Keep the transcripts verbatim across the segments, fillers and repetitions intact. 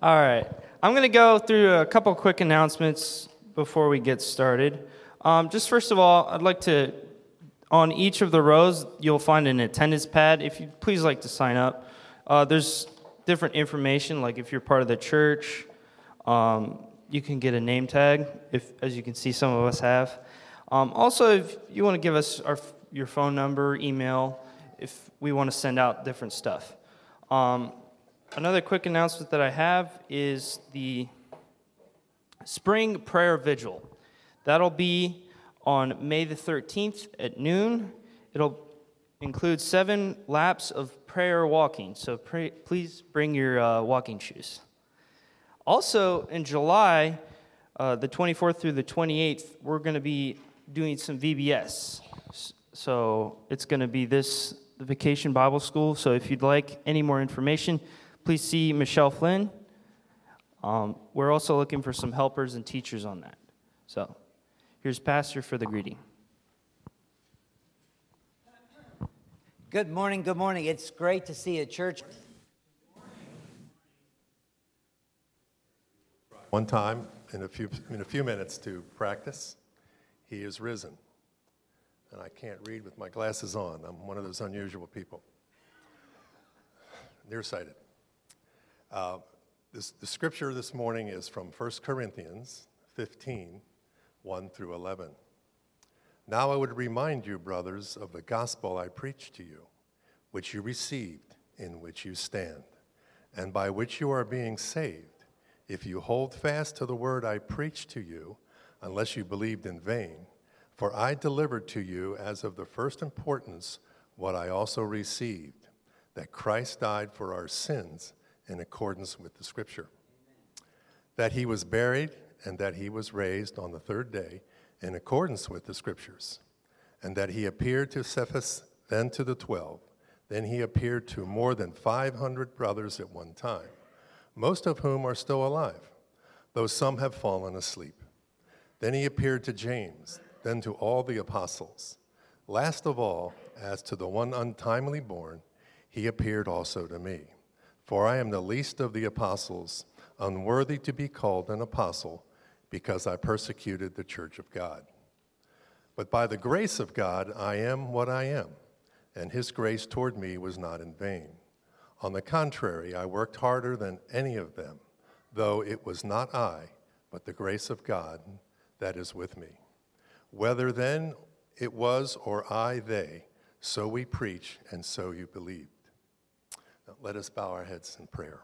All right. I'm going to go through a couple quick announcements before we get started. Um, just first of all, I'd like to, on each of the rows, you'll find an attendance pad. If you'd please like to sign up. Uh, there's different information, like if you're part of the church, um, you can get a name tag, if, as you can see some of us have. Um, also, if you want to give us our, your phone number, email, if we want to send out different stuff. Um, another quick announcement that I have is the Spring Prayer Vigil. That'll be on May the thirteenth at noon. It'll include seven laps of prayer walking, so pray, please bring your uh, walking shoes. Also, in July, uh, the twenty-fourth through the twenty-eighth, we're going to be doing some V B S. So it's going to be this, the Vacation Bible School. So if you'd like any more information, please see Michelle Flynn. Um, we're also looking for some helpers and teachers on that. So here's Pastor for the greeting. Good morning, good morning. It's great to see a church. One time, in a few in a few minutes to practice, he is risen. And I can't read with my glasses on. I'm one of those unusual people. Nearsighted. Uh, this, the scripture this morning is from First Corinthians fifteen, one through eleven. Now I would remind you, brothers, of the gospel I preached to you, which you received, in which you stand, and by which you are being saved, if you hold fast to the word I preached to you, unless you believed in vain. For I delivered to you as of the first importance what I also received, that Christ died for our sins in accordance with the Scripture, that he was buried, and that he was raised on the third day in accordance with the Scriptures, and that he appeared to Cephas, then to the twelve. Then he appeared to more than five hundred brothers at one time, most of whom are still alive, though some have fallen asleep. Then he appeared to James, then to all the apostles. Last of all, as to the one untimely born, he appeared also to me. For I am the least of the apostles, unworthy to be called an apostle, because I persecuted the church of God. But by the grace of God, I am what I am, and his grace toward me was not in vain. On the contrary, I worked harder than any of them, though it was not I, but the grace of God that is with me. Whether then it was or I they, so we preach, and so you believed. Now let us bow our heads in prayer.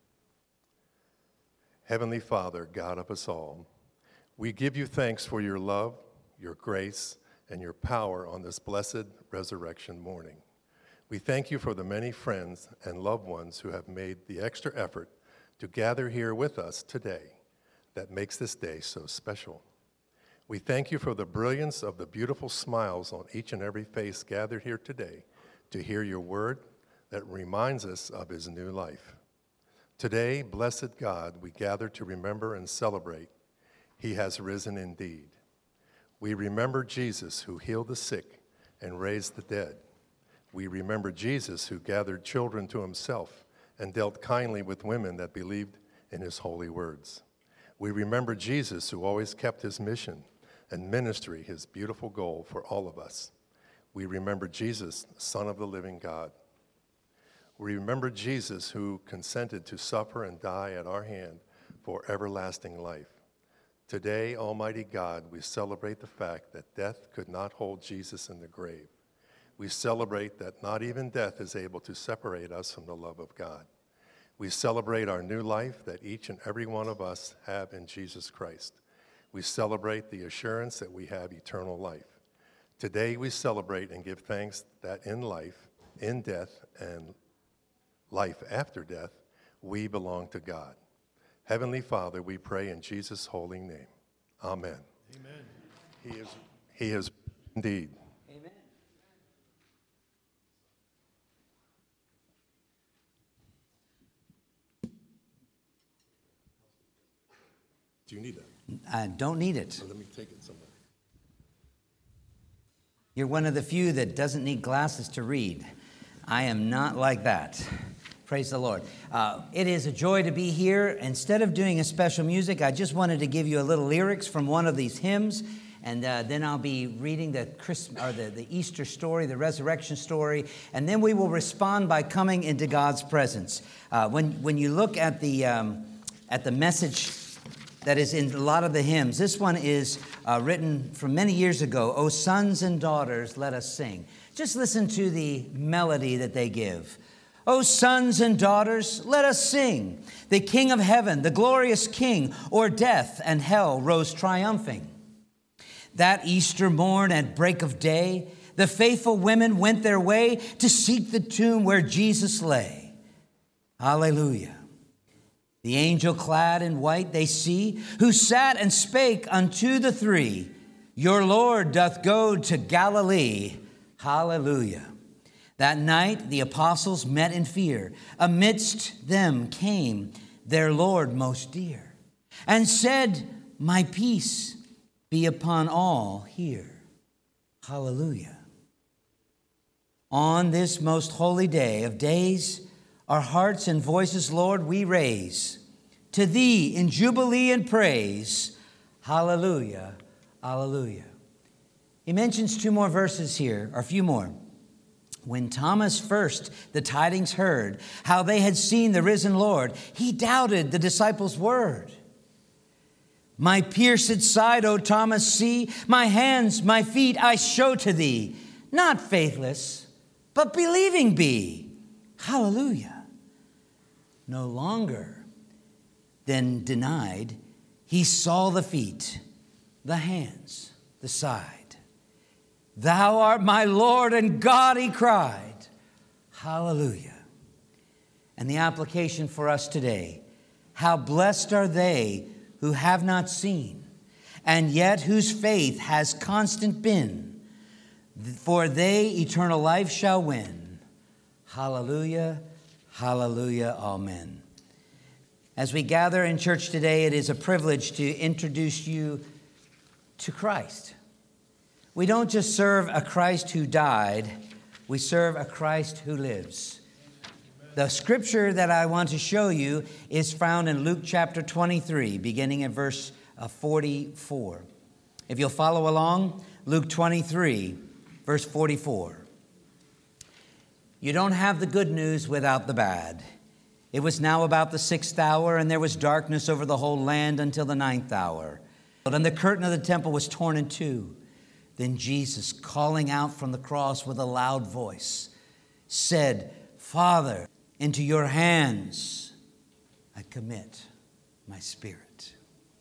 Heavenly Father, God of us all, we give you thanks for your love, your grace, and your power on this blessed resurrection morning. We thank you for the many friends and loved ones who have made the extra effort to gather here with us today that makes this day so special. We thank you for the brilliance of the beautiful smiles on each and every face gathered here today to hear your word that reminds us of his new life. Today, blessed God, we gather to remember and celebrate. He has risen indeed. We remember Jesus who healed the sick and raised the dead. We remember Jesus who gathered children to himself and dealt kindly with women that believed in his holy words. We remember Jesus who always kept his mission and ministry, his beautiful goal for all of us. We remember Jesus, Son of the living God. We remember Jesus who consented to suffer and die at our hand for everlasting life. Today, Almighty God, we celebrate the fact that death could not hold Jesus in the grave. We celebrate that not even death is able to separate us from the love of God. We celebrate our new life that each and every one of us have in Jesus Christ. We celebrate the assurance that we have eternal life. Today we celebrate and give thanks that in life, in death, and life after death, we belong to God. Heavenly Father, we pray in Jesus' holy name. Amen. Amen. He is, he is indeed. Amen. Do you need that? I don't need it. Or let me take it somewhere. You're one of the few that doesn't need glasses to read. I am not like that. Praise the Lord. Uh, it is a joy to be here. Instead of doing a special music, I just wanted to give you a little lyrics from one of these hymns, and uh, then I'll be reading the Christmas or the, the Easter story, the resurrection story, and then we will respond by coming into God's presence. Uh, when when you look at the um, at the message that is in a lot of the hymns, this one is uh, written from many years ago. "O sons and daughters, let us sing." Just listen to the melody that they give. O sons and daughters, let us sing. The King of heaven, the glorious King, o'er death and hell rose triumphing. That Easter morn at break of day, the faithful women went their way to seek the tomb where Jesus lay. Hallelujah. The angel clad in white they see, who sat and spake unto the three, Your Lord doth go to Galilee. Hallelujah. That night the apostles met in fear. Amidst them came their Lord most dear, and said, My peace be upon all here. Hallelujah. On this most holy day of days, our hearts and voices, Lord, we raise to Thee in jubilee and praise. Hallelujah. Hallelujah. He mentions two more verses here, or a few more. When Thomas first the tidings heard, how they had seen the risen Lord, he doubted the disciples' word. My pierced side, O Thomas, see, my hands, my feet I show to thee. Not faithless, but believing be. Hallelujah. No longer then denied, he saw the feet, the hands, the side. Thou art my Lord and God, he cried. Hallelujah. And the application for us today, how blessed are they who have not seen, and yet whose faith has constant been, for they eternal life shall win. Hallelujah, hallelujah, amen. As we gather in church today, it is a privilege to introduce you to Christ. We don't just serve a Christ who died, we serve a Christ who lives. The scripture that I want to show you is found in Luke chapter twenty-three, beginning at verse forty-four. If you'll follow along, Luke twenty-three, verse forty-four. You don't have the good news without the bad. It was now about the sixth hour, and there was darkness over the whole land until the ninth hour. And the curtain of the temple was torn in two. Then Jesus, calling out from the cross with a loud voice, said, Father, into your hands I commit my spirit.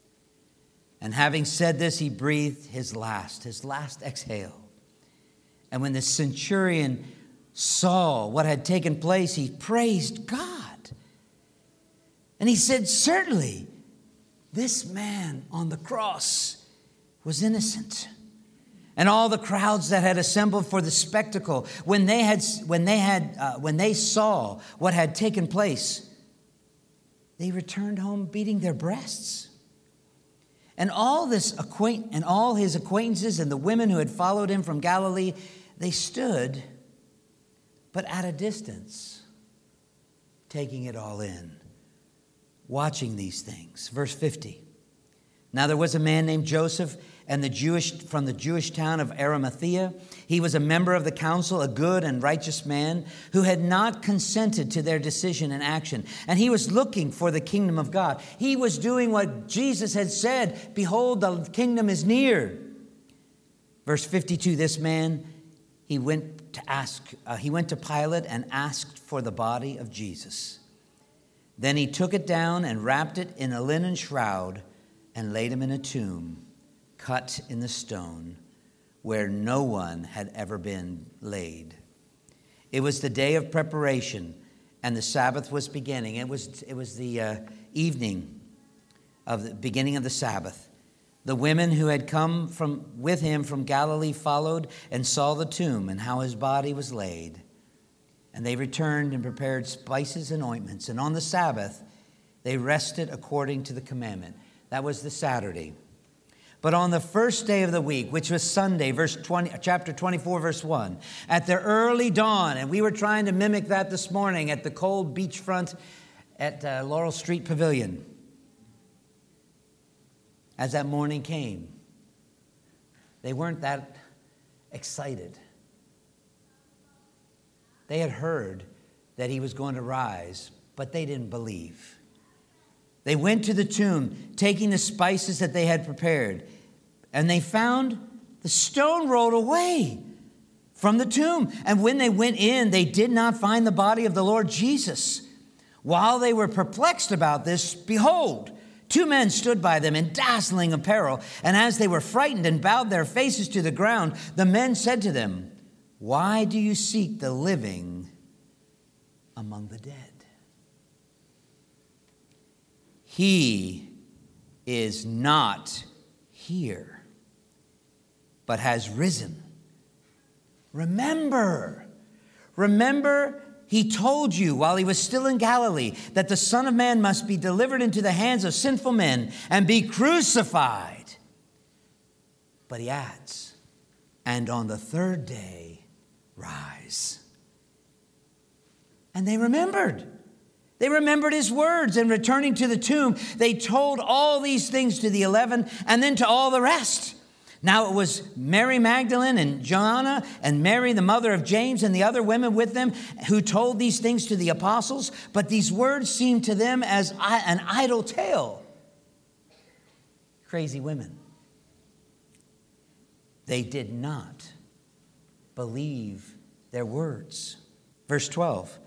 And having said this, he breathed his last, his last exhale. And when the centurion saw what had taken place, he praised God. And he said, certainly, this man on the cross was innocent. And all the crowds that had assembled for the spectacle, when they had, when they had, uh, when they saw what had taken place, they returned home beating their breasts. And all this acquaint, and all his acquaintances and the women who had followed him from Galilee, they stood, but at a distance, taking it all in, watching these things. Verse fifty. Now there was a man named Joseph, and the Jewish from the Jewish town of Arimathea. He was a member of the council, a good and righteous man who had not consented to their decision and action. And he was looking for the kingdom of God. He was doing what Jesus had said, behold, the kingdom is near. Verse fifty-two, this man, he went to ask, uh, he went to Pilate and asked for the body of Jesus. Then he took it down and wrapped it in a linen shroud and laid him in a tomb cut in the stone where no one had ever been laid. It was the day of preparation, and the Sabbath was beginning. It was, it was the uh, evening of the beginning of the Sabbath. The women who had come from with him from Galilee followed and saw the tomb and how his body was laid. And they returned and prepared spices and ointments. And on the Sabbath, they rested according to the commandment. That was the Saturday. But on the first day of the week, which was Sunday, verse twenty, chapter twenty-four, verse one, at the early dawn, and we were trying to mimic that this morning at the cold beachfront at uh, Laurel Street Pavilion. As that morning came, they weren't that excited. They had heard that he was going to rise, but they didn't believe. They went to the tomb, taking the spices that they had prepared, and they found the stone rolled away from the tomb. And when they went in, they did not find the body of the Lord Jesus. While they were perplexed about this, behold, two men stood by them in dazzling apparel. And as they were frightened and bowed their faces to the ground, the men said to them, "Why do you seek the living among the dead? He is not here, but has risen. Remember, remember, he told you while he was still in Galilee that the Son of Man must be delivered into the hands of sinful men and be crucified." But he adds, "And on the third day, rise." And they remembered. They remembered his words, and returning to the tomb, they told all these things to the eleven and then to all the rest. Now it was Mary Magdalene and Joanna and Mary, the mother of James, and the other women with them who told these things to the apostles. But these words seemed to them as an idle tale. Crazy women. They did not believe their words. Verse twelve.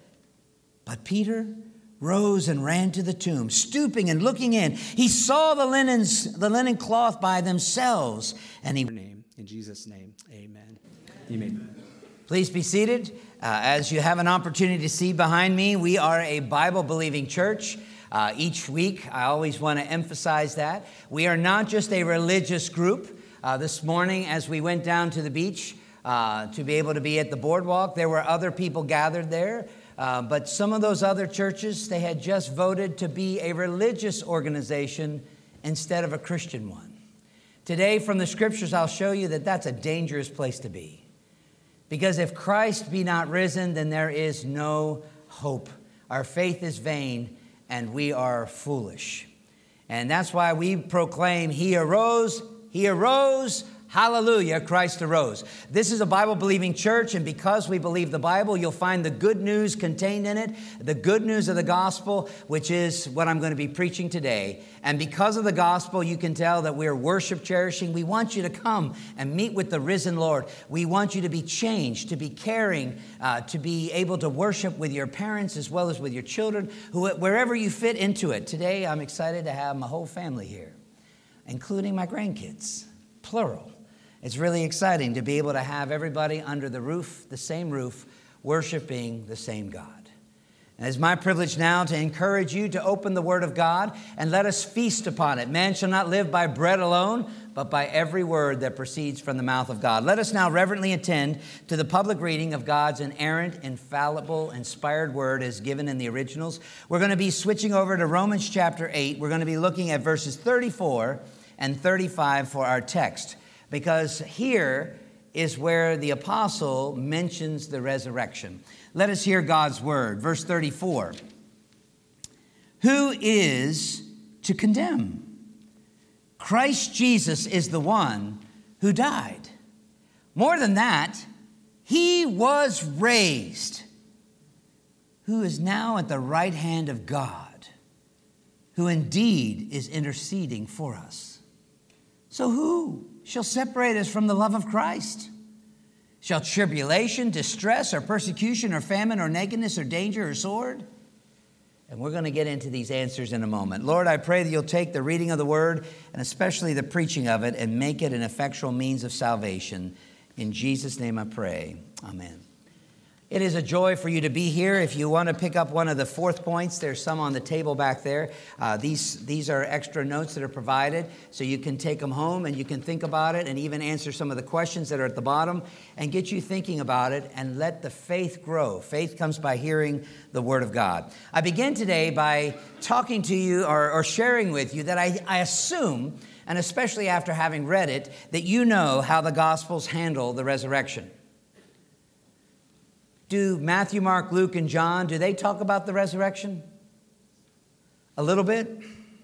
But Peter rose and ran to the tomb. Stooping and looking in, he saw the linens, the linen cloth by themselves, and he... Name, in Jesus' name, amen. You may. Please be seated. Uh, as you have an opportunity to see behind me, we are a Bible-believing church. Uh, each week, I always want to emphasize that. We are not just a religious group. Uh, this morning, as we went down to the beach uh, to be able to be at the boardwalk, there were other people gathered there. Uh, but some of those other churches, they had just voted to be a religious organization instead of a Christian one. Today, from the scriptures, I'll show you that that's a dangerous place to be. Because if Christ be not risen, then there is no hope. Our faith is vain, and we are foolish. And that's why we proclaim, He arose, He arose, hallelujah, Christ arose. This is a Bible-believing church, and because we believe the Bible, you'll find the good news contained in it, the good news of the gospel, which is what I'm going to be preaching today. And because of the gospel, you can tell that we're worship-cherishing. We want you to come and meet with the risen Lord. We want you to be changed, to be caring, uh, to be able to worship with your parents as well as with your children, who, wherever you fit into it. Today, I'm excited to have my whole family here, including my grandkids, plural. It's really exciting to be able to have everybody under the roof, the same roof, worshiping the same God. And it's my privilege now to encourage you to open the Word of God and let us feast upon it. Man shall not live by bread alone, but by every word that proceeds from the mouth of God. Let us now reverently attend to the public reading of God's inerrant, infallible, inspired word as given in the originals. We're going to be switching over to Romans chapter eight. We're going to be looking at verses thirty-four and thirty-five for our text, because here is where the apostle mentions the resurrection. Let us hear God's word. Verse thirty-four. Who is to condemn? Christ Jesus is the one who died. More than that, he was raised, who is now at the right hand of God, who indeed is interceding for us. So who shall separate us from the love of Christ? Shall tribulation, distress, or persecution, or famine, or nakedness, or danger, or sword? And we're going to get into these answers in a moment. Lord, I pray that you'll take the reading of the word, and especially the preaching of it, and make it an effectual means of salvation. In Jesus' name I pray. Amen. It is a joy for you to be here. If you want to pick up one of the fourth points, there's some on the table back there. Uh, these, these are extra notes that are provided, so you can take them home and you can think about it and even answer some of the questions that are at the bottom and get you thinking about it and let the faith grow. Faith comes by hearing the Word of God. I begin today by talking to you or, or sharing with you that I, I assume, and especially after having read it, that you know how the Gospels handle the resurrection. Do Matthew, Mark, Luke, and John, do they talk about the resurrection? A little bit?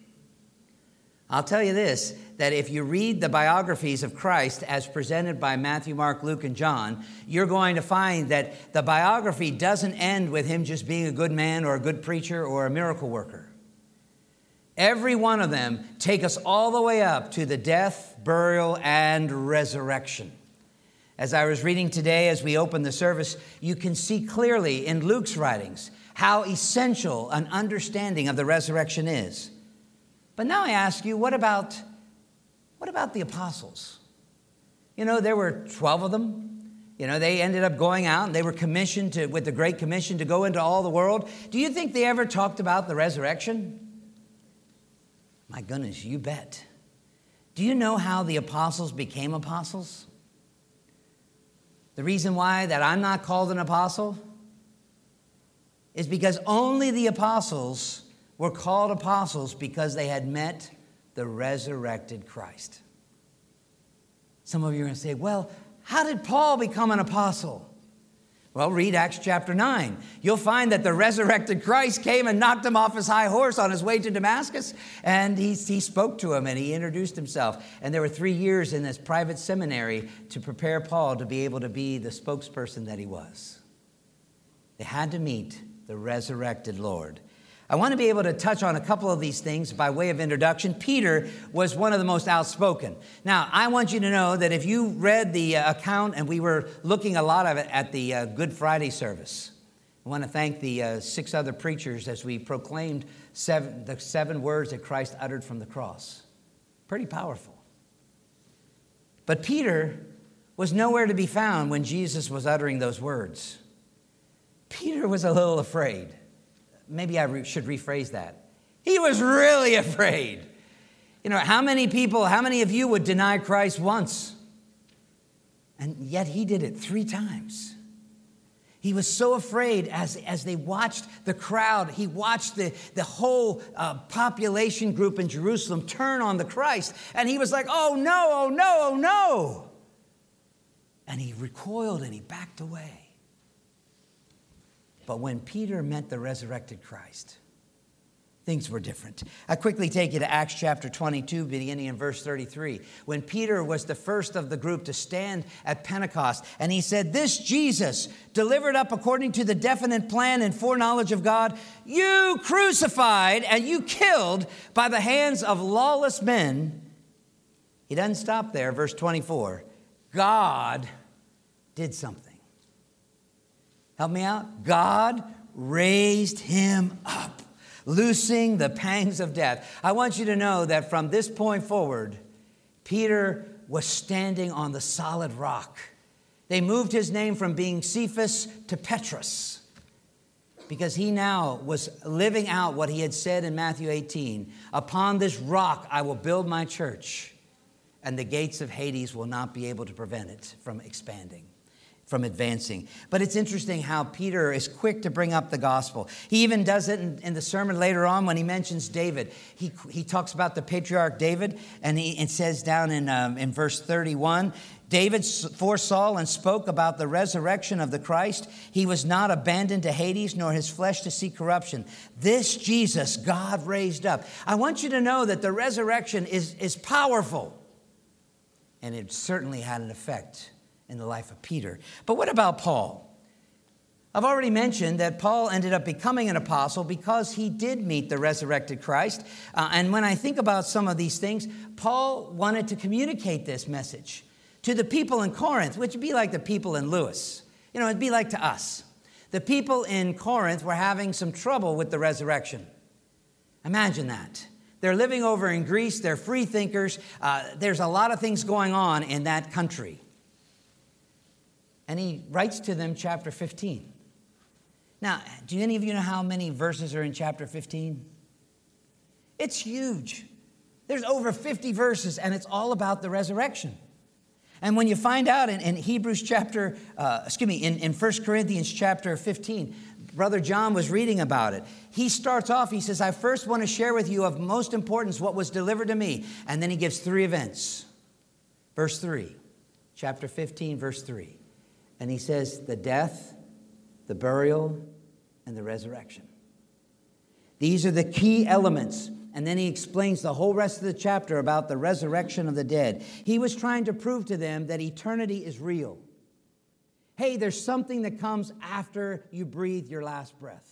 I'll tell you this, that if you read the biographies of Christ as presented by Matthew, Mark, Luke, and John, you're going to find that the biography doesn't end with him just being a good man or a good preacher or a miracle worker. Every one of them take us all the way up to the death, burial, and resurrection. As I was reading today, as we open the service, you can see clearly in Luke's writings how essential an understanding of the resurrection is. But now I ask you, what about, what about the apostles? You know, there were twelve of them. You know, they ended up going out and they were commissioned to, with the Great Commission to go into all the world. Do you think they ever talked about the resurrection? My goodness, you bet. Do you know how the apostles became apostles? The reason why that I'm not called an apostle is because only the apostles were called apostles because they had met the resurrected Christ. Some of you are going to say, well, how did Paul become an apostle? Well, read Acts chapter nine. You'll find that the resurrected Christ came and knocked him off his high horse on his way to Damascus, and he, he spoke to him and he introduced himself. And there were three years in this private seminary to prepare Paul to be able to be the spokesperson that he was. They had to meet the resurrected Lord. I want to be able to touch on a couple of these things by way of introduction. Peter was one of the most outspoken. Now, I want you to know that if you read the account, and we were looking a lot of it at the uh, Good Friday service, I want to thank the uh, six other preachers as we proclaimed seven, the seven words that Christ uttered from the cross. Pretty powerful. But Peter was nowhere to be found when Jesus was uttering those words. Peter was a little afraid. Maybe I re- should rephrase that. He was really afraid. You know, how many people, how many of you would deny Christ once? And yet he did it three times. He was so afraid as, as they watched the crowd, he watched the, the whole uh, population group in Jerusalem turn on the Christ. And he was like, oh no, oh no, oh no. And he recoiled and he backed away. But when Peter met the resurrected Christ, things were different. I quickly take you to Acts chapter twenty-two, beginning in verse thirty-three. When Peter was the first of the group to stand at Pentecost, and he said, this Jesus, delivered up according to the definite plan and foreknowledge of God, you crucified and you killed by the hands of lawless men. He doesn't stop there, verse twenty-four. God did something. Help me out. God raised him up, loosing the pangs of death. I want you to know that from this point forward, Peter was standing on the solid rock. They moved his name from being Cephas to Petrus because he now was living out what he had said in Matthew eighteen. Upon this rock I will build my church, and the gates of Hades will not be able to prevent it from expanding, from advancing. But it's interesting how Peter is quick to bring up the gospel. He even does it in, in the sermon later on when he mentions David. He, he talks about the patriarch David, and he, it says down in, um, in verse thirty-one, David foresaw and spoke about the resurrection of the Christ. He was not abandoned to Hades, nor his flesh to see corruption. This Jesus God raised up. I want you to know that the resurrection is, is powerful, and it certainly had an effect in the life of Peter. But what about Paul? I've already mentioned that Paul ended up becoming an apostle because he did meet the resurrected Christ. Uh, and when I think about some of these things, Paul wanted to communicate this message to the people in Corinth, which would be like the people in Lewis. You know, it'd be like to us. The people in Corinth were having some trouble with the resurrection. Imagine that. They're living over in Greece. They're free thinkers. Uh, there's a lot of things going on in that country. And he writes to them chapter fifteen. Now, do any of you know how many verses are in chapter fifteen? It's huge. There's over fifty verses, and it's all about the resurrection. And when you find out in, in Hebrews chapter, uh, excuse me, in, in First Corinthians chapter fifteen, Brother John was reading about it. He starts off, he says, I first want to share with you of most importance what was delivered to me. And then he gives three events. Verse three, chapter fifteen, verse three. And he says, the death, the burial, and the resurrection. These are the key elements. And then he explains the whole rest of the chapter about the resurrection of the dead. He was trying to prove to them that eternity is real. Hey, there's something that comes after you breathe your last breath.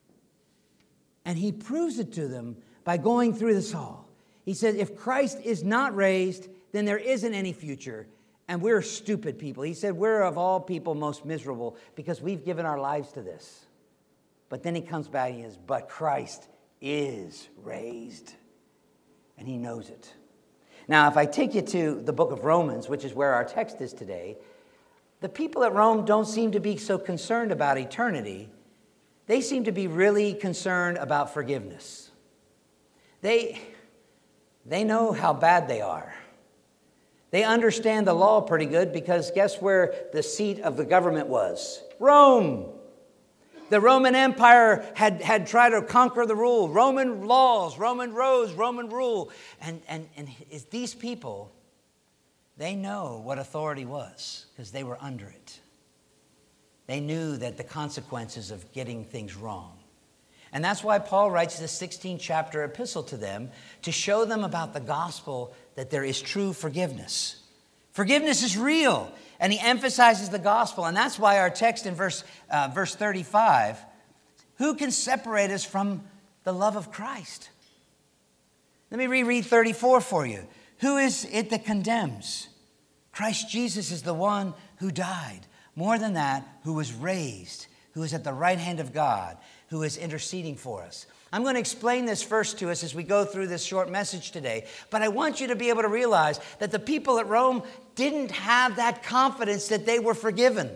And he proves it to them by going through this all. He said, if Christ is not raised, then there isn't any future. And we're stupid people. He said, we're of all people most miserable because we've given our lives to this. But then he comes back and he says, but Christ is raised. And he knows it. Now, if I take you to the book of Romans, which is where our text is today, the people at Rome don't seem to be so concerned about eternity. They seem to be really concerned about forgiveness. They, they know how bad they are. They understand the law pretty good because guess where the seat of the government was? Rome. The Roman Empire had, had tried to conquer the rule. Roman laws, Roman roads, Roman rule. And, and, and these people, they know what authority was because they were under it. They knew that the consequences of getting things wrong. And that's why Paul writes this sixteen chapter epistle to them to show them about the gospel, that there is true forgiveness. Forgiveness is real. And he emphasizes the gospel. And that's why our text in verse, uh, verse thirty-five, who can separate us from the love of Christ? Let me reread thirty-four for you. Who is it that condemns? Christ Jesus is the one who died. More than that, who was raised, who is at the right hand of God, who is interceding for us. I'm going to explain this first to us as we go through this short message today. But I want you to be able to realize that the people at Rome didn't have that confidence that they were forgiven.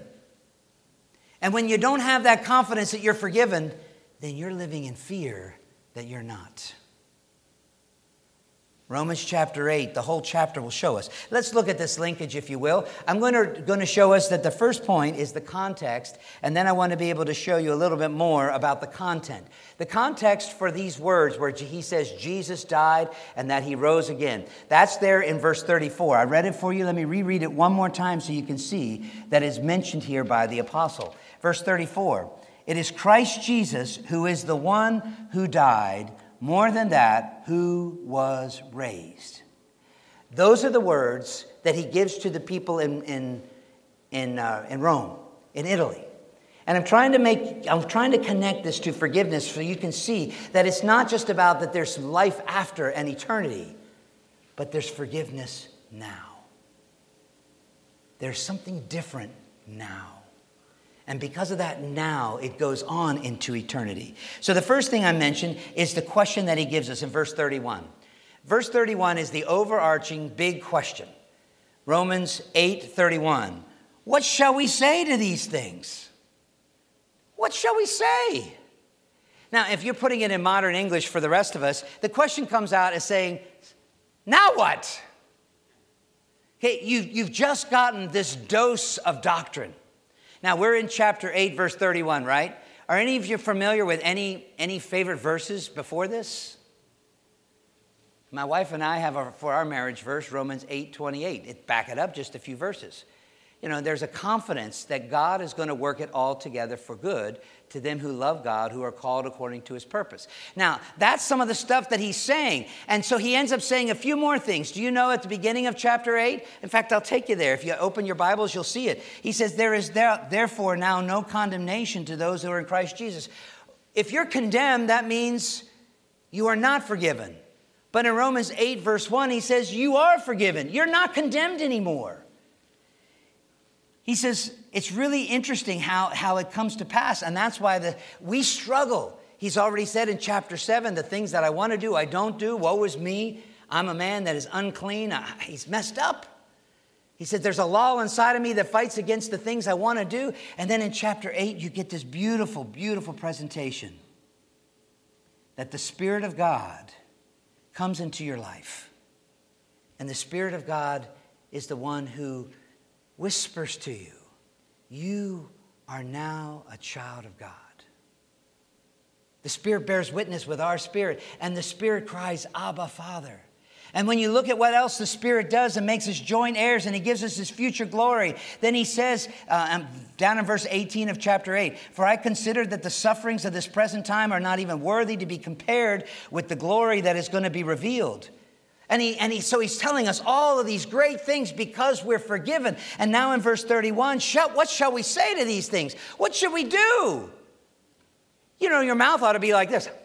And when you don't have that confidence that you're forgiven, then you're living in fear that you're not. Romans chapter eight, the whole chapter will show us. Let's look at this linkage, if you will. I'm going to, going to show us that the first point is the context, and then I want to be able to show you a little bit more about the content. The context for these words where he says Jesus died and that he rose again. That's there in verse thirty-four. I read it for you. Let me reread it one more time so you can see that it's mentioned here by the apostle. Verse thirty-four, it is Christ Jesus who is the one who died, more than that, who was raised. Those are the words that he gives to the people in in in, uh, in Rome, in Italy. And I'm trying to make, I'm trying to connect this to forgiveness so you can see that it's not just about that there's life after an eternity, but there's forgiveness now. There's something different now. And because of that now, it goes on into eternity. So the first thing I mentioned is the question that he gives us in verse thirty-one. Verse thirty-one is the overarching big question. Romans eight thirty-one. What shall we say to these things? What shall we say? Now, if you're putting it in modern English for the rest of us, the question comes out as saying, now what? Okay, you, you've just gotten this dose of doctrine. Now, we're in chapter eight, verse thirty-one, right? Are any of you familiar with any, any favorite verses before this? My wife and I have, a, for our marriage verse, Romans eight twenty-eight. It, back it up just a few verses. You know, there's a confidence that God is going to work it all together for good to them who love God, who are called according to his purpose. Now, that's some of the stuff that he's saying. And so he ends up saying a few more things. Do you know at the beginning of chapter eight? In fact, I'll take you there. If you open your Bibles, you'll see it. He says, there is there, therefore now no condemnation to those who are in Christ Jesus. If you're condemned, that means you are not forgiven. But in Romans eight, verse one, he says, you are forgiven. You're not condemned anymore. He says, it's really interesting how, how it comes to pass. And that's why the, we struggle. He's already said in chapter seven, the things that I want to do, I don't do. Woe is me. I'm a man that is unclean. I, he's messed up. He said, there's a law inside of me that fights against the things I want to do. And then in chapter eight, you get this beautiful, beautiful presentation that the Spirit of God comes into your life. And the Spirit of God is the one who whispers to you, you are now a child of God. The Spirit bears witness with our spirit, and the Spirit cries, Abba, Father. And when you look at what else the Spirit does and makes us joint heirs and he gives us his future glory, then he says, uh, down in verse eighteen of chapter eight, for I consider that the sufferings of this present time are not even worthy to be compared with the glory that is going to be revealed. And he, and he, so he's telling us all of these great things because we're forgiven. And now in verse thirty-one, shall, what shall we say to these things? What should we do? You know, your mouth ought to be like this.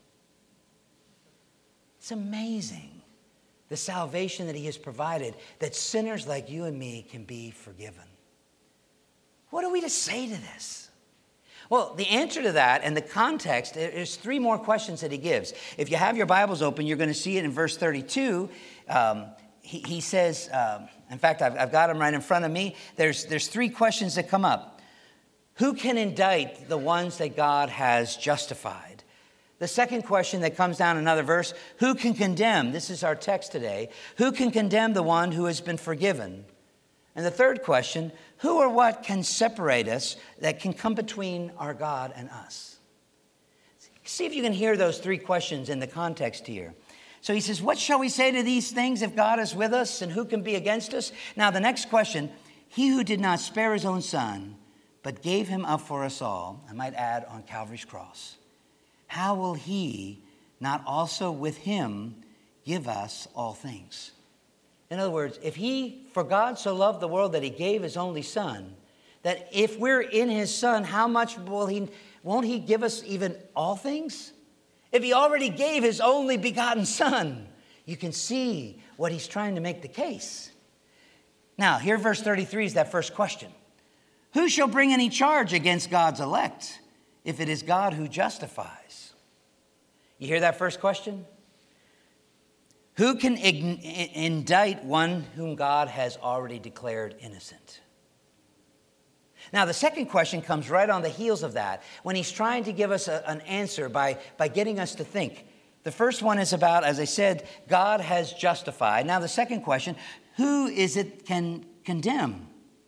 It's amazing. The salvation that he has provided, that sinners like you and me can be forgiven. What are we to say to this? Well, the answer to that and the context, there's three more questions that he gives. If you have your Bibles open, you're going to see it in verse thirty-two. Um, he, he says, um, in fact, I've, I've got them right in front of me. There's, there's three questions that come up. Who can indict the ones that God has justified? The second question that comes down another verse, who can condemn? This is our text today. Who can condemn the one who has been forgiven? And the third question, who or what can separate us that can come between our God and us? See if you can hear those three questions in the context here. So he says, what shall we say to these things if God is with us, and who can be against us? Now the next question, he who did not spare his own son, but gave him up for us all, I might add on Calvary's cross, how will he not also with him give us all things? In other words, if he, for God so loved the world that he gave his only son, that if we're in his son, how much will he, won't he give us even all things? If he already gave his only begotten son, you can see what he's trying to make the case. Now, here verse thirty-three is that first question. Who shall bring any charge against God's elect if it is God who justifies? You hear that first question? Who can ign- indict one whom God has already declared innocent? Now, the second question comes right on the heels of that, when he's trying to give us a, an answer by, by getting us to think. The first one is about, as I said, God has justified. Now, the second question, who is it can condemn?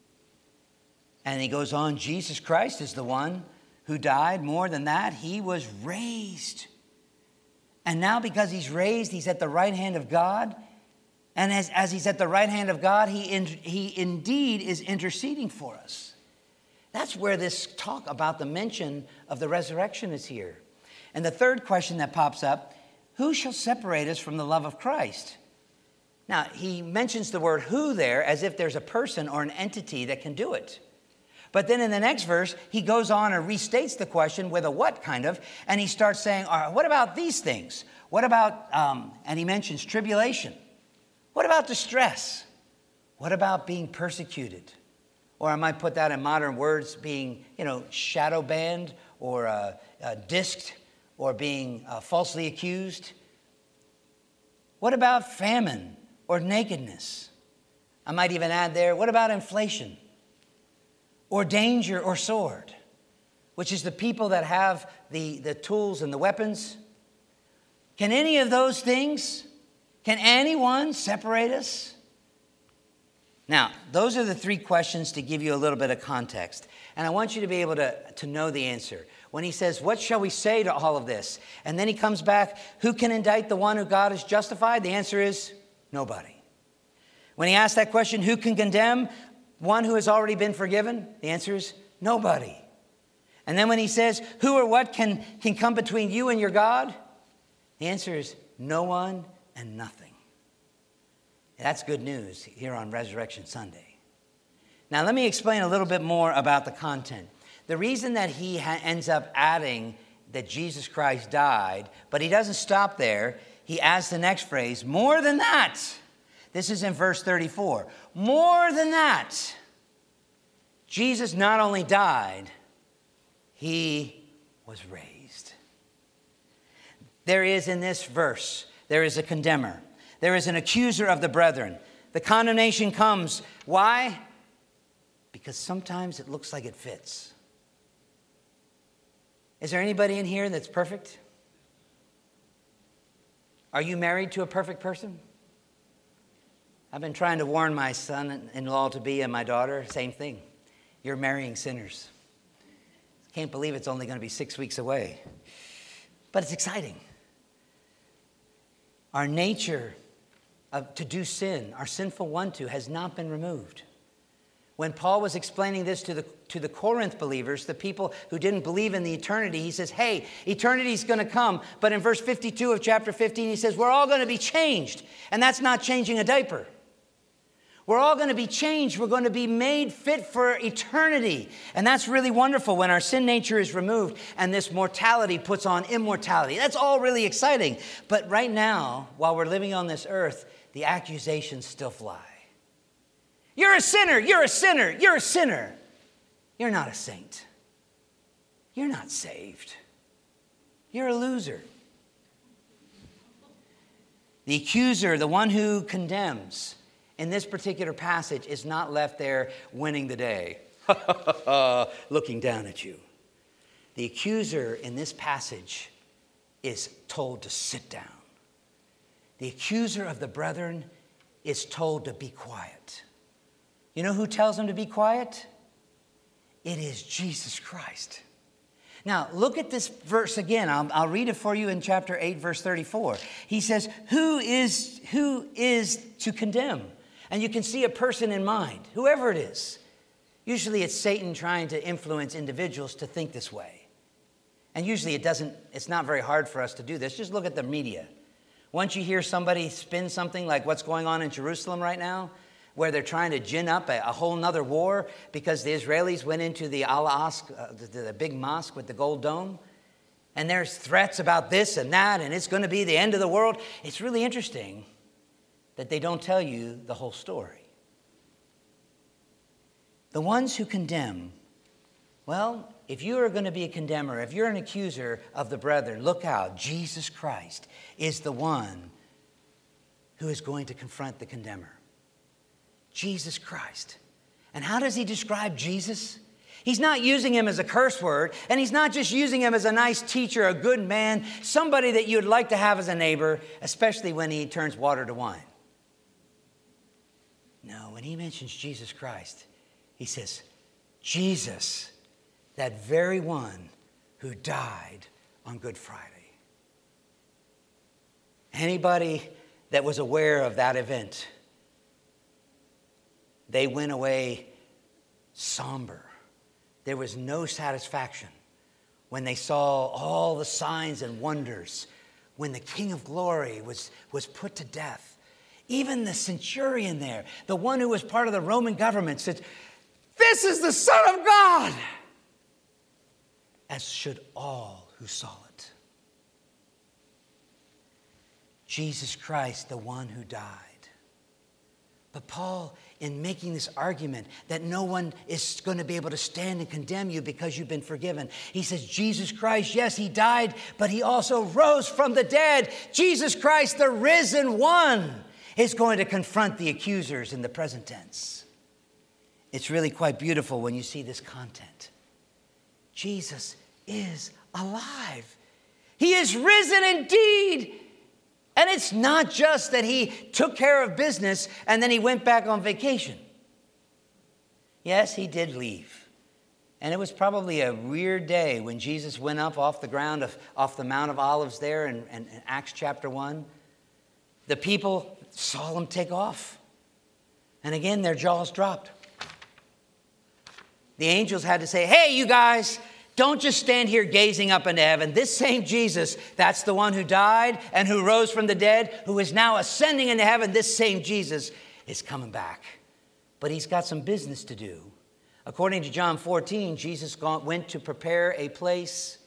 And he goes on, Jesus Christ is the one who died. More than that, he was raised. And now because he's raised, he's at the right hand of God. And as, as he's at the right hand of God, he, in, he indeed is interceding for us. That's where this talk about the mention of the resurrection is here. And the third question that pops up, who shall separate us from the love of Christ? Now, he mentions the word who there as if there's a person or an entity that can do it. But then in the next verse, he goes on and restates the question with a what kind of, and he starts saying, all right, what about these things? What about, um, and he mentions tribulation. What about distress? What about being persecuted? Or I might put that in modern words, being, you know, shadow banned or uh, uh, disked or being uh, falsely accused. What about famine or nakedness? I might even add there, what about inflation? Or danger or sword, which is the people that have the, the tools and the weapons. Can any of those things, can anyone separate us? Now, those are the three questions to give you a little bit of context. And I want you to be able to, to know the answer. When he says, what shall we say to all of this? And then he comes back, who can indict the one who God has justified? The answer is nobody. When he asks that question, who can condemn one who has already been forgiven? The answer is nobody. And then when he says, who or what can, can come between you and your God? The answer is no one and nothing. That's good news here on Resurrection Sunday. Now, let me explain a little bit more about the content. The reason that he ha- ends up adding that Jesus Christ died, but he doesn't stop there. He adds the next phrase, more than that. This is in verse thirty-four. More than that, Jesus not only died, he was raised. There is in this verse, there is a condemner. There is an accuser of the brethren. The condemnation comes. Why? Because sometimes it looks like it fits. Is there anybody in here that's perfect? Are you married to a perfect person? I've been trying to warn my son-in-law to be and my daughter, same thing. You're marrying sinners. Can't believe it's only going to be six weeks away. But it's exciting. Our nature of, to do sin, our sinful one to, has not been removed. When Paul was explaining this to the, to the Corinth believers, the people who didn't believe in the eternity, he says, hey, eternity's going to come. But in verse fifty-two of chapter fifteen, he says, we're all going to be changed. And that's not changing a diaper. We're all going to be changed. We're going to be made fit for eternity. And that's really wonderful when our sin nature is removed and this mortality puts on immortality. That's all really exciting. But right now, while we're living on this earth, the accusations still fly. You're a sinner. You're a sinner. You're a sinner. You're not a saint. You're not saved. You're a loser. The accuser, the one who condemns, in this particular passage is not left there winning the day, looking down at you. The accuser in this passage is told to sit down. The accuser of the brethren is told to be quiet. You know who tells him to be quiet? It is Jesus Christ. Now, look at this verse again. I'll, I'll read it for you in chapter eight, verse thirty-four. He says, who is, who is to condemn? And you can see a person in mind, whoever it is. Usually it's Satan trying to influence individuals to think this way. And usually it doesn't, it's not very hard for us to do this. Just look at the media. Once you hear somebody spin something like what's going on in Jerusalem right now, where they're trying to gin up a, a whole nother war because the Israelis went into the Al-Aqsa, uh, the, the big mosque with the gold dome, and there's threats about this and that, and it's going to be the end of the world. It's really interesting that they don't tell you the whole story. The ones who condemn, well, if you are going to be a condemner, if you're an accuser of the brethren, look out. Jesus Christ is the one who is going to confront the condemner. Jesus Christ. And how does he describe Jesus? He's not using him as a curse word, and he's not just using him as a nice teacher, a good man, somebody that you'd like to have as a neighbor, especially when he turns water to wine. No, when he mentions Jesus Christ, he says, Jesus, that very one who died on Good Friday. Anybody that was aware of that event, they went away somber. There was no satisfaction when they saw all the signs and wonders, when the King of Glory was, was put to death. Even the centurion there, the one who was part of the Roman government, said, this is the Son of God, as should all who saw it. Jesus Christ, the one who died. But Paul, in making this argument that no one is going to be able to stand and condemn you because you've been forgiven, he says, Jesus Christ, yes, he died, but he also rose from the dead. Jesus Christ, the risen one, is going to confront the accusers in the present tense. It's really quite beautiful when you see this content. Jesus is alive. He is risen indeed. And it's not just that he took care of business and then he went back on vacation. Yes, he did leave. And it was probably a weird day when Jesus went up off the ground, of, off the Mount of Olives there in, in, in Acts chapter one. The people saw him take off. And again, their jaws dropped. The angels had to say, hey, you guys, don't just stand here gazing up into heaven. This same Jesus, that's the one who died and who rose from the dead, who is now ascending into heaven. This same Jesus is coming back. But he's got some business to do. According to John fourteen, Jesus went to prepare a place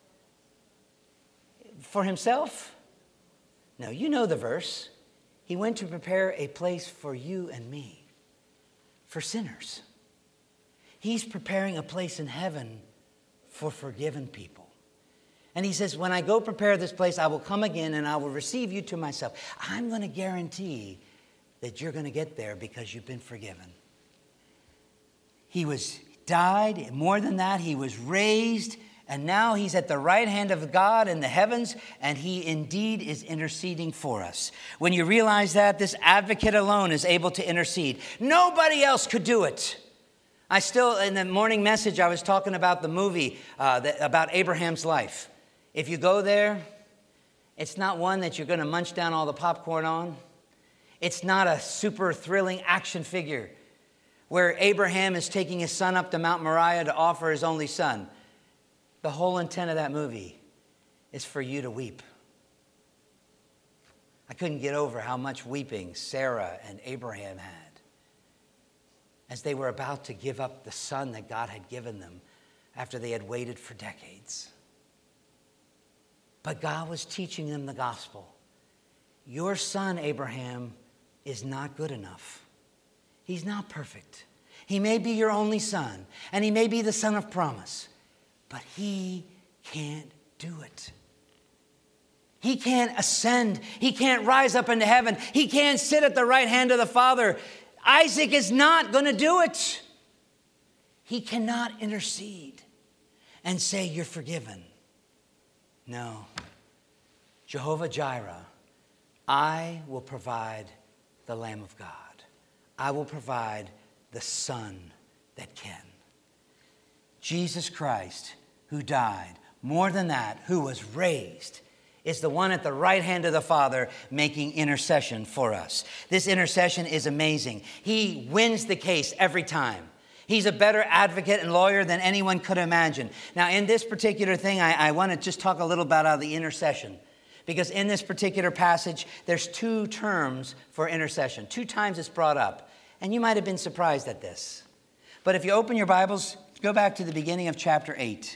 for himself. No, you know the verse. He went to prepare a place for you and me, for sinners. He's preparing a place in heaven for forgiven people. And he says, when I go prepare this place, I will come again and I will receive you to myself. I'm going to guarantee that you're going to get there because you've been forgiven. He was died. More than that, he was raised. And now he's at the right hand of God in the heavens, and he indeed is interceding for us. When you realize that, this advocate alone is able to intercede. Nobody else could do it. I still, in the morning message, I was talking about the movie uh, that, about Abraham's life. If you go there, it's not one that you're going to munch down all the popcorn on. It's not a super thrilling action figure where Abraham is taking his son up to Mount Moriah to offer his only son. The whole intent of that movie is for you to weep. I couldn't get over how much weeping Sarah and Abraham had as they were about to give up the son that God had given them after they had waited for decades. But God was teaching them the gospel. Your son, Abraham, is not good enough. He's not perfect. He may be your only son, and he may be the son of promise, but he can't do it. He can't ascend. He can't rise up into heaven. He can't sit at the right hand of the Father. Isaac is not going to do it. He cannot intercede and say, you're forgiven. No. Jehovah Jireh, I will provide the Lamb of God. I will provide the Son that can. Jesus Christ, who died, more than that, who was raised, is the one at the right hand of the Father making intercession for us. This intercession is amazing. He wins the case every time. He's a better advocate and lawyer than anyone could imagine. Now, in this particular thing, I, I want to just talk a little about the intercession. Because in this particular passage, there's two terms for intercession. Two times it's brought up. And you might have been surprised at this. But if you open your Bibles, go back to the beginning of chapter eight.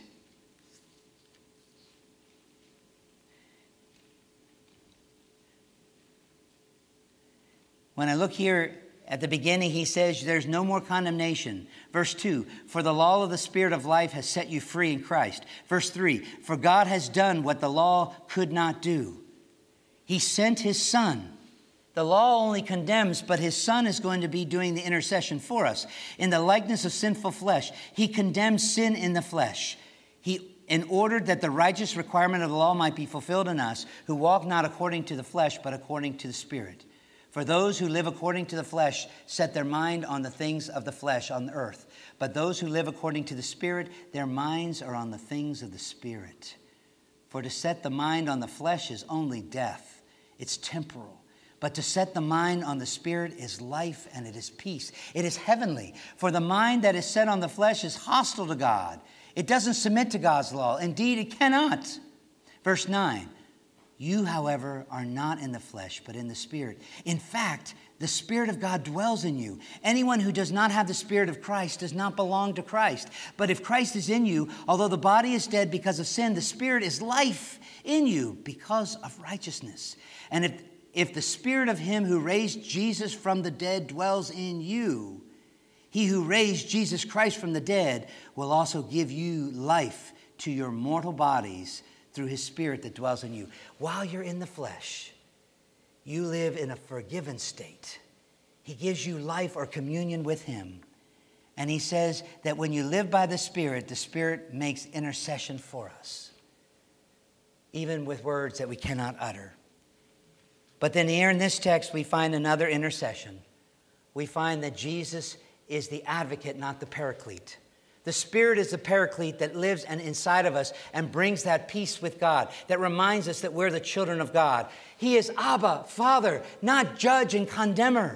When I look here at the beginning, he says, there's no more condemnation. Verse two, for the law of the Spirit of life has set you free in Christ. Verse three, for God has done what the law could not do. He sent his Son. The law only condemns, but his Son is going to be doing the intercession for us. In the likeness of sinful flesh, he condemned sin in the flesh. He in order that the righteous requirement of the law might be fulfilled in us, who walk not according to the flesh, but according to the Spirit. For those who live according to the flesh set their mind on the things of the flesh on the earth. But those who live according to the Spirit, their minds are on the things of the Spirit. For to set the mind on the flesh is only death. It's temporal. But to set the mind on the Spirit is life and it is peace. It is heavenly. For the mind that is set on the flesh is hostile to God. It doesn't submit to God's law. Indeed, it cannot. Verse nine. You, however, are not in the flesh, but in the Spirit. In fact, the Spirit of God dwells in you. Anyone who does not have the Spirit of Christ does not belong to Christ. But if Christ is in you, although the body is dead because of sin, the Spirit is life in you because of righteousness. And if, if the Spirit of him who raised Jesus from the dead dwells in you, he who raised Jesus Christ from the dead will also give you life to your mortal bodies through his Spirit that dwells in you. While you're in the flesh, you live in a forgiven state. He gives you life or communion with him. And he says that when you live by the Spirit, the Spirit makes intercession for us, even with words that we cannot utter. But then here in this text, we find another intercession. We find that Jesus is the advocate, not the paraclete. The Spirit is the paraclete that lives and inside of us and brings that peace with God, that reminds us that we're the children of God. He is Abba, Father, not judge and condemner.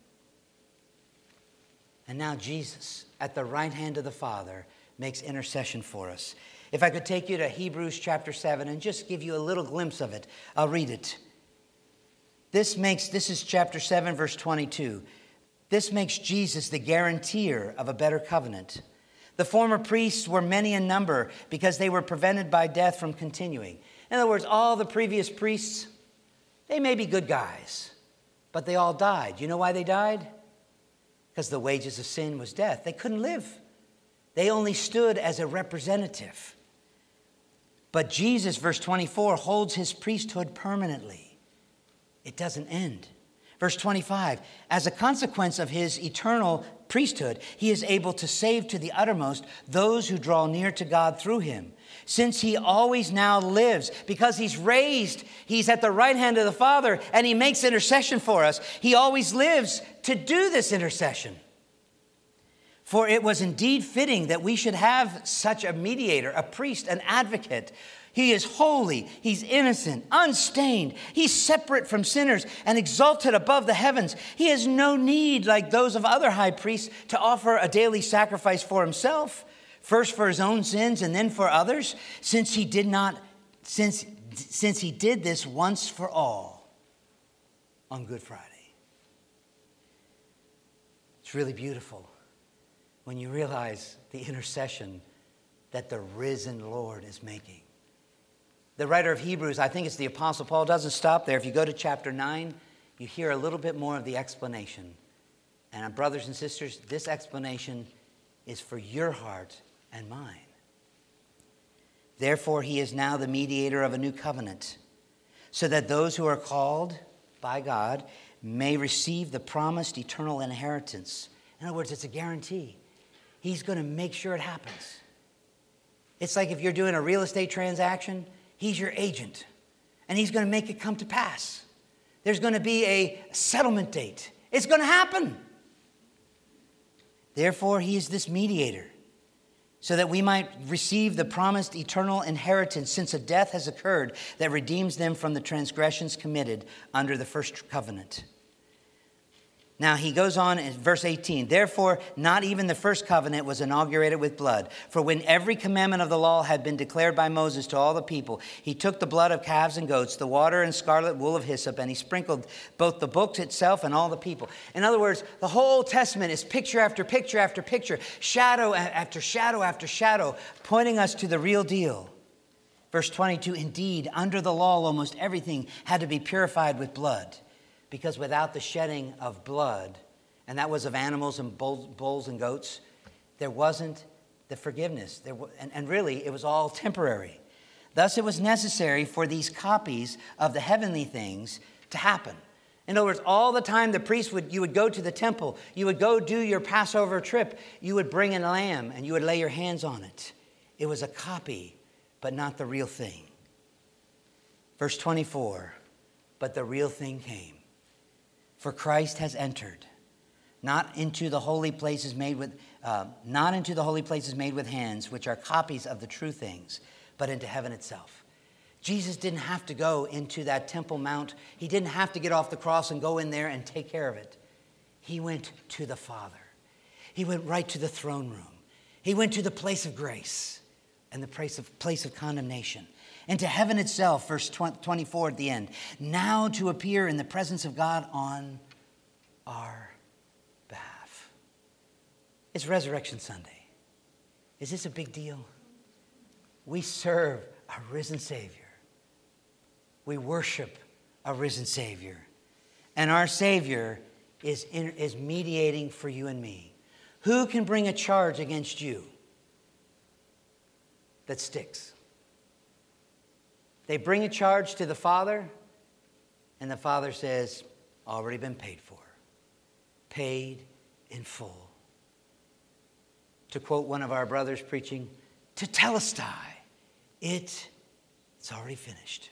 And now Jesus, at the right hand of the Father, makes intercession for us. If I could take you to Hebrews chapter seven and just give you a little glimpse of it, I'll read it. This makes, this is chapter seven, verse twenty-two. This makes Jesus the guarantor of a better covenant. The former priests were many in number because they were prevented by death from continuing. In other words, all the previous priests, they may be good guys, but they all died. You know why they died? Because the wages of sin was death. They couldn't live. They only stood as a representative. But Jesus, verse twenty-four, holds his priesthood permanently. It doesn't end. Verse twenty-five, as a consequence of his eternal priesthood, he is able to save to the uttermost those who draw near to God through him. Since he always now lives, because he's raised, he's at the right hand of the Father, and he makes intercession for us. He always lives to do this intercession. For it was indeed fitting that we should have such a mediator, a priest, an advocate. He is holy, he's innocent, unstained, he's separate from sinners and exalted above the heavens. He has no need, like those of other high priests, to offer a daily sacrifice for himself, first for his own sins and then for others, since he did not, since, since he did this once for all on Good Friday. It's really beautiful when you realize the intercession that the risen Lord is making. The writer of Hebrews, I think it's the Apostle Paul, doesn't stop there. If you go to chapter nine, you hear a little bit more of the explanation. And brothers and sisters, this explanation is for your heart and mine. Therefore, he is now the mediator of a new covenant, so that those who are called by God may receive the promised eternal inheritance. In other words, it's a guarantee. He's going to make sure it happens. It's like if you're doing a real estate transaction, he's your agent, and he's going to make it come to pass. There's going to be a settlement date. It's going to happen. Therefore, he is this mediator, so that we might receive the promised eternal inheritance, since a death has occurred that redeems them from the transgressions committed under the first covenant. Now he goes on in verse eighteen, therefore not even the first covenant was inaugurated with blood. For when every commandment of the law had been declared by Moses to all the people, he took the blood of calves and goats, the water and scarlet wool of hyssop, and he sprinkled both the book itself and all the people. In other words, the whole Old Testament is picture after picture after picture, shadow after shadow after shadow, pointing us to the real deal. Verse twenty-two, indeed, under the law almost everything had to be purified with blood. Because without the shedding of blood, and that was of animals and bulls, bulls and goats, there wasn't the forgiveness. There, and, and really, it was all temporary. Thus, it was necessary for these copies of the heavenly things to happen. In other words, all the time the priest would, you would go to the temple, you would go do your Passover trip, you would bring a lamb and you would lay your hands on it. It was a copy, but not the real thing. Verse twenty-four, but the real thing came. For Christ has entered, not into the holy places made with, uh, not into the holy places made with hands, which are copies of the true things, but into heaven itself. Jesus didn't have to go into that Temple Mount. He didn't have to get off the cross and go in there and take care of it. He went to the Father. He went right to the throne room. He went to the place of grace and the place of, place of condemnation. And to heaven itself, verse twenty-four at the end, now to appear in the presence of God on our behalf. It's Resurrection Sunday. Is this a big deal? We serve a risen Savior. We worship a risen Savior. And our Savior is, in, is mediating for you and me. Who can bring a charge against you that sticks? They bring a charge to the Father, and the Father says, already been paid for. Paid in full. To quote one of our brothers preaching, tetelestai, it, it's already finished.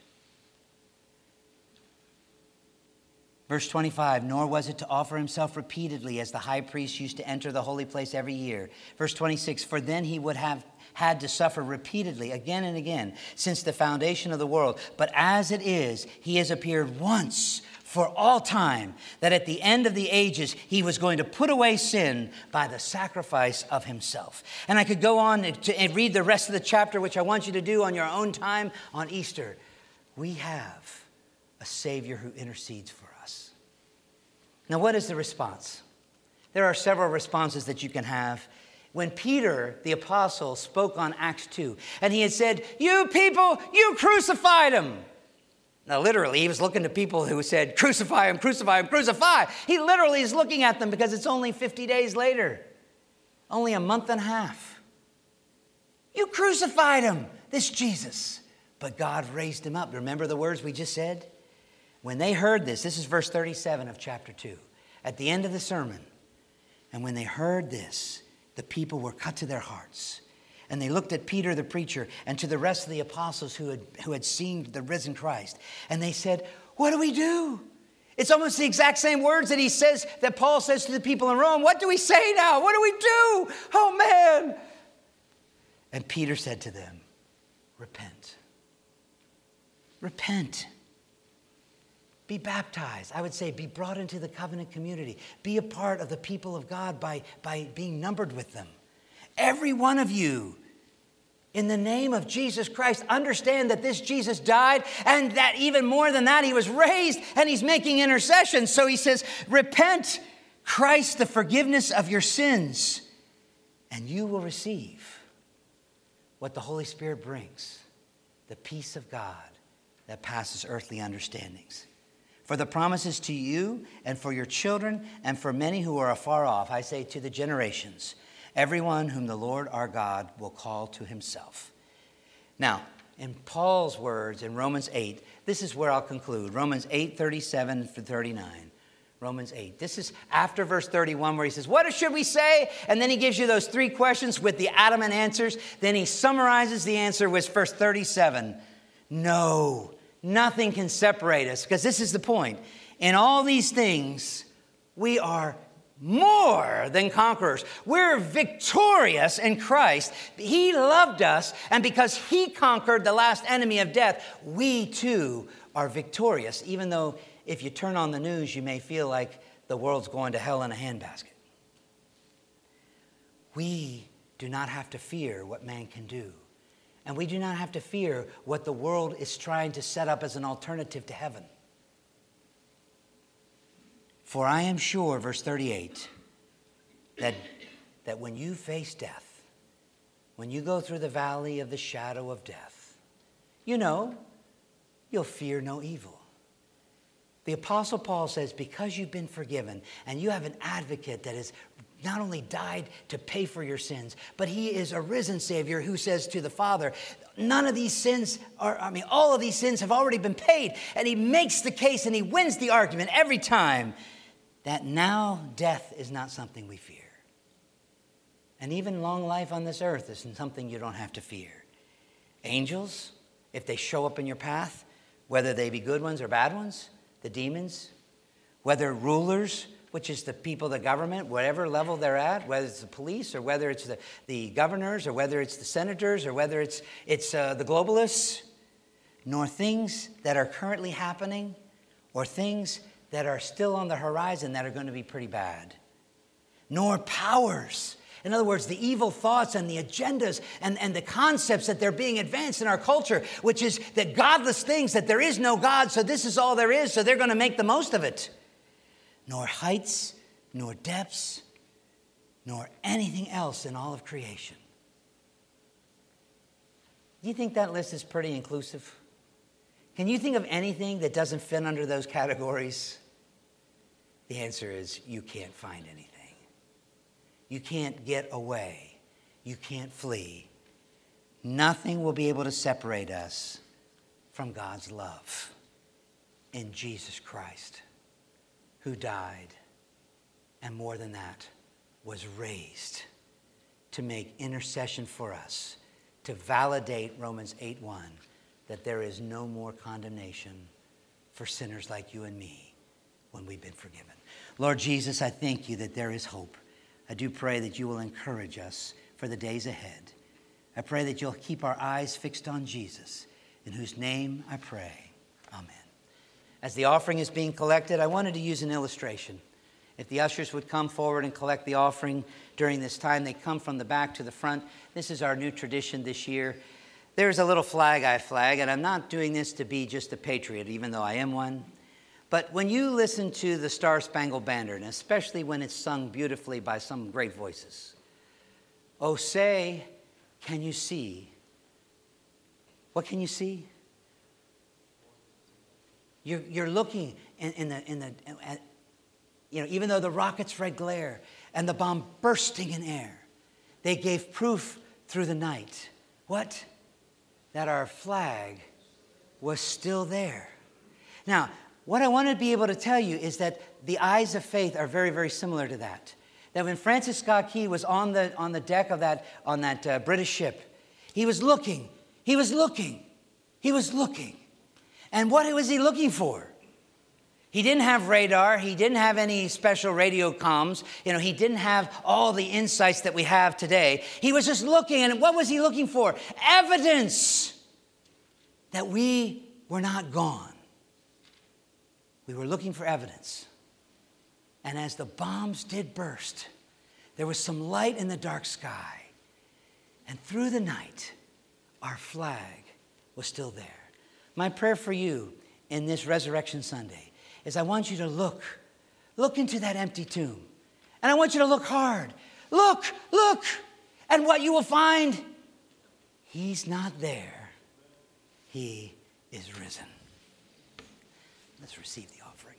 Verse twenty-five, nor was it to offer himself repeatedly as the high priest used to enter the holy place every year. Verse twenty-six, for then he would have had to suffer repeatedly again and again since the foundation of the world. But as it is, he has appeared once for all time, that at the end of the ages, he was going to put away sin by the sacrifice of himself. And I could go on to and read the rest of the chapter, which I want you to do on your own time on Easter. We have a Savior who intercedes for us. Now, what is the response? There are several responses that you can have. When Peter, the apostle, spoke on Acts two, and he had said, you people, you crucified him. Now, literally, he was looking to people who said, crucify him, crucify him, crucify. He literally is looking at them because it's only fifty days later, only a month and a half. You crucified him, this Jesus, but God raised him up. Remember the words we just said? When they heard this, this is verse thirty-seven of chapter two, at the end of the sermon. And when they heard this, the people were cut to their hearts. And they looked at Peter the preacher and to the rest of the apostles who had, who had seen the risen Christ. And they said, what do we do? It's almost the exact same words that he says, that Paul says to the people in Rome. What do we say now? What do we do? Oh, man. And Peter said to them, repent. Repent. Be baptized. I would say be brought into the covenant community. Be a part of the people of God by, by being numbered with them. Every one of you, in the name of Jesus Christ, understand that this Jesus died, and that even more than that, he was raised, and he's making intercession. So he says, repent, Christ, the forgiveness of your sins, and you will receive what the Holy Spirit brings, the peace of God that passes earthly understandings. For the promises to you and for your children and for many who are afar off, I say to the generations, everyone whom the Lord our God will call to himself. Now, in Paul's words in Romans eight, this is where I'll conclude. Romans eight, thirty-seven to thirty-nine. Romans eight. This is after verse thirty-one where he says, what should we say? And then he gives you those three questions with the adamant answers. Then he summarizes the answer with verse thirty-seven. No, nothing can separate us, because this is the point. In all these things, we are more than conquerors. We're victorious in Christ. He loved us, and because he conquered the last enemy of death, we too are victorious, even though if you turn on the news, you may feel like the world's going to hell in a handbasket. We do not have to fear what man can do. And we do not have to fear what the world is trying to set up as an alternative to heaven. For I am sure, verse thirty-eight, that, that when you face death, when you go through the valley of the shadow of death, you know, you'll fear no evil. The Apostle Paul says, because you've been forgiven and you have an advocate that has not only died to pay for your sins, but he is a risen Savior who says to the Father, none of these sins are, I mean, all of these sins have already been paid. And he makes the case and he wins the argument every time that now death is not something we fear. And even long life on this earth is something you don't have to fear. Angels, if they show up in your path, whether they be good ones or bad ones, the demons, whether rulers, which is the people, the government, whatever level they're at, whether it's the police or whether it's the, the governors or whether it's the senators or whether it's, it's uh, the globalists, nor things that are currently happening or things that are still on the horizon that are going to be pretty bad, nor powers. In other words, the evil thoughts and the agendas and, and the concepts that they're being advanced in our culture, which is that godless things, that there is no God, so this is all there is, so they're going to make the most of it. Nor heights, nor depths, nor anything else in all of creation. Do you think that list is pretty inclusive? Can you think of anything that doesn't fit under those categories? The answer is you can't find anything. You can't get away. You can't flee. Nothing will be able to separate us from God's love in Jesus Christ, who died, and more than that, was raised to make intercession for us, to validate Romans eight one, that there is no more condemnation for sinners like you and me when we've been forgiven. Lord Jesus, I thank you that there is hope. I do pray that you will encourage us for the days ahead. I pray that you'll keep our eyes fixed on Jesus, in whose name I pray. Amen. As the offering is being collected, I wanted to use an illustration. If the ushers would come forward and collect the offering during this time, they come from the back to the front. This is our new tradition this year. There's a little flag I flag, and I'm not doing this to be just a patriot, even though I am one. But when you listen to the Star Spangled Banner, and especially when it's sung beautifully by some great voices, oh, say, can you see? What can you see? You're, you're looking in, in the, in the at, you know, even though the rocket's red glare and the bomb bursting in air, they gave proof through the night. What? That our flag was still there. Now, what I want to be able to tell you is that the eyes of faith are very, very similar to that. That when Francis Scott Key was on the, on the deck of that, on that uh, British ship, he was looking, he was looking, he was looking. And what was he looking for? He didn't have radar. He didn't have any special radio comms. You know, he didn't have all the insights that we have today. He was just looking, and what was he looking for? Evidence that we were not gone. We were looking for evidence. And as the bombs did burst, there was some light in the dark sky. And through the night, our flag was still there. My prayer for you in this Resurrection Sunday is I want you to look, look into that empty tomb. And I want you to look hard. Look, look. And what you will find, he's not there. He is risen. Let's receive the offering.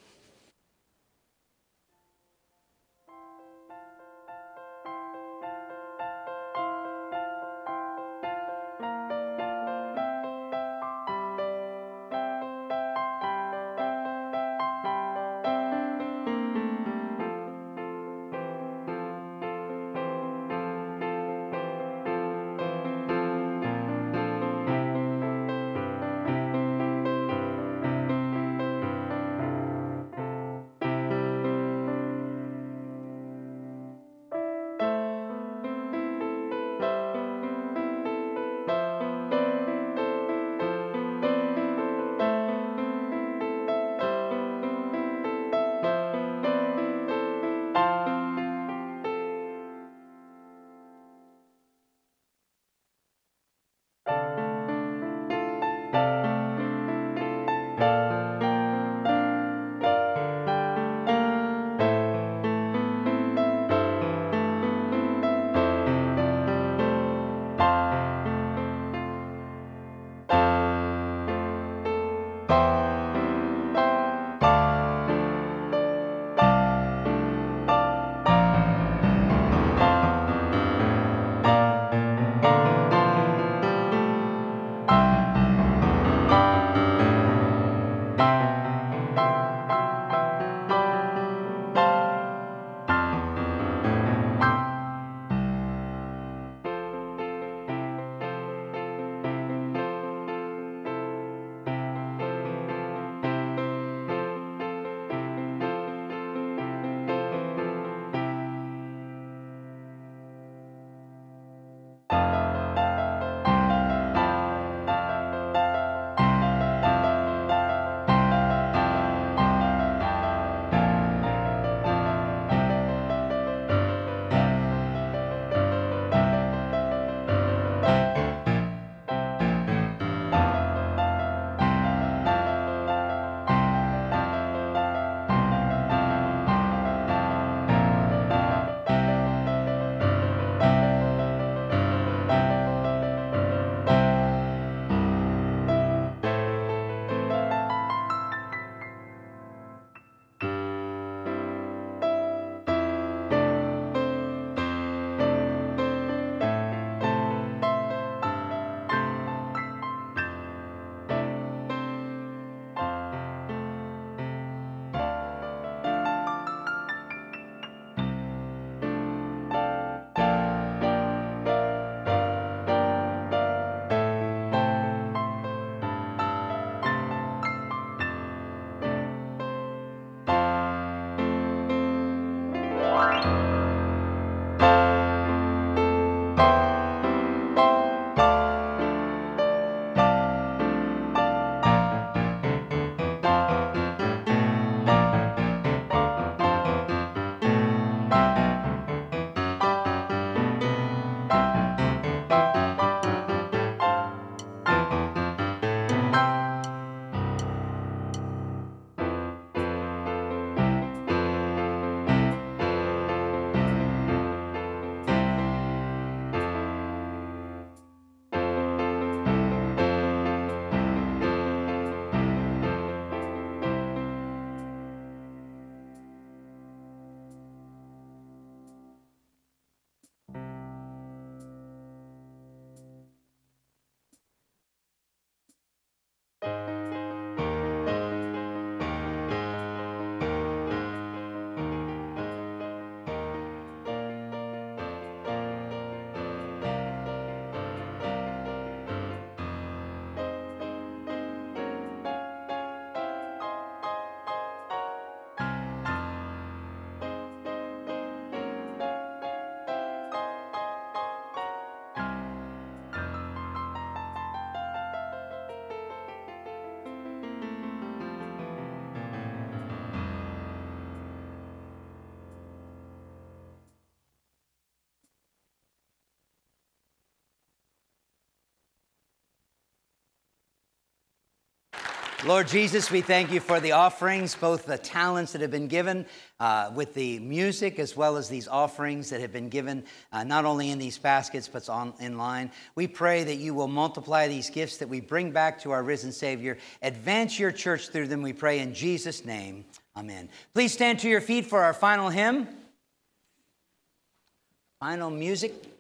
Lord Jesus, we thank you for the offerings, both the talents that have been given uh, with the music, as well as these offerings that have been given uh, not only in these baskets, but on, in line. We pray that you will multiply these gifts that we bring back to our risen Savior. Advance your church through them, we pray in Jesus' name. Amen. Please stand to your feet for our final hymn. Final music.